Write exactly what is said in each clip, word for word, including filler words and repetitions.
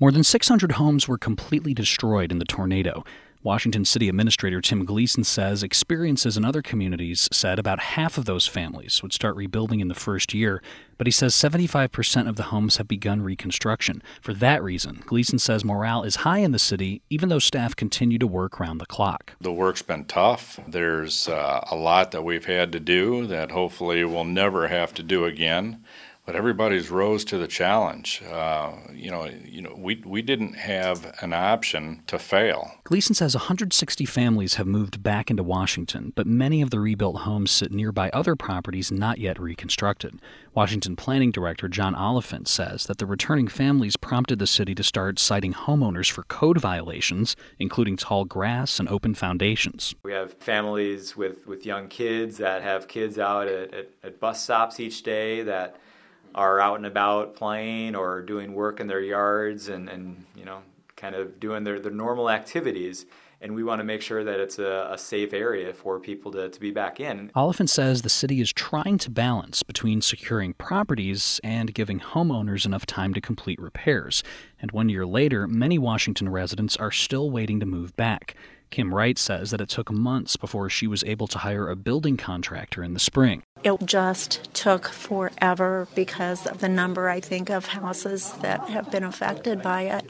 More than six hundred homes were completely destroyed in the tornado. Washington City Administrator Tim Gleason says experiences in other communities said about half of those families would start rebuilding in the first year, but he says seventy-five percent of the homes have begun reconstruction. For that reason, Gleason says morale is high in the city, even though staff continue to work round the clock. The work's been tough. There's uh, a lot that we've had to do that hopefully we'll never have to do again. But everybody's rose to the challenge. Uh, you know, you know, we we didn't have an option to fail. Gleason says one hundred sixty families have moved back into Washington, but many of the rebuilt homes sit nearby other properties not yet reconstructed. Washington Planning Director John Oliphant says that the returning families prompted the city to start citing homeowners for code violations, including tall grass and open foundations. We have families with, with young kids that have kids out at, at, at bus stops each day that are out and about playing or doing work in their yards and, and you know, kind of doing their, their normal activities. And we want to make sure that it's a, a safe area for people to, to be back in. Oliphant says the city is trying to balance between securing properties and giving homeowners enough time to complete repairs. And one year later, many Washington residents are still waiting to move back. Kim Wright says that it took months before she was able to hire a building contractor in the spring. It just took forever because of the number, I think, of houses that have been affected by it.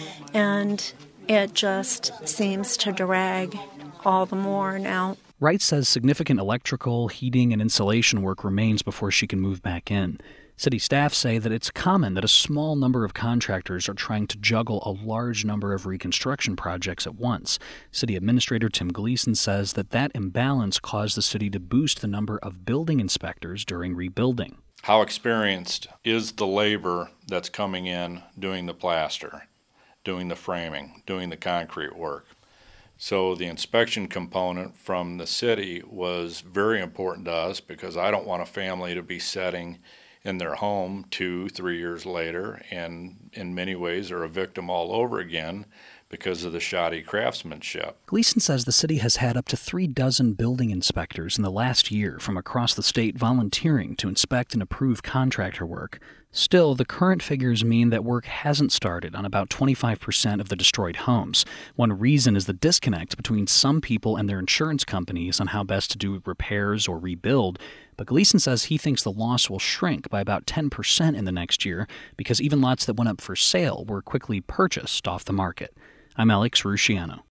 And it just seems to drag all the more now. Wright says significant electrical, heating, and insulation work remains before she can move back in. City staff say that it's common that a small number of contractors are trying to juggle a large number of reconstruction projects at once. City Administrator Tim Gleason says that that imbalance caused the city to boost the number of building inspectors during rebuilding. How experienced is the labor that's coming in doing the plaster, doing the framing, doing the concrete work? So the inspection component from the city was very important to us because I don't want a family to be setting in their home two, three years later, and in many ways are a victim all over again because of the shoddy craftsmanship. Gleason says the city has had up to three dozen building inspectors in the last year from across the state volunteering to inspect and approve contractor work. Still, the current figures mean that work hasn't started on about twenty-five percent of the destroyed homes. One reason is the disconnect between some people and their insurance companies on how best to do repairs or rebuild. But Gleason says he thinks the loss will shrink by about ten percent in the next year because even lots that went up for sale were quickly purchased off the market. I'm Alex Rusciano.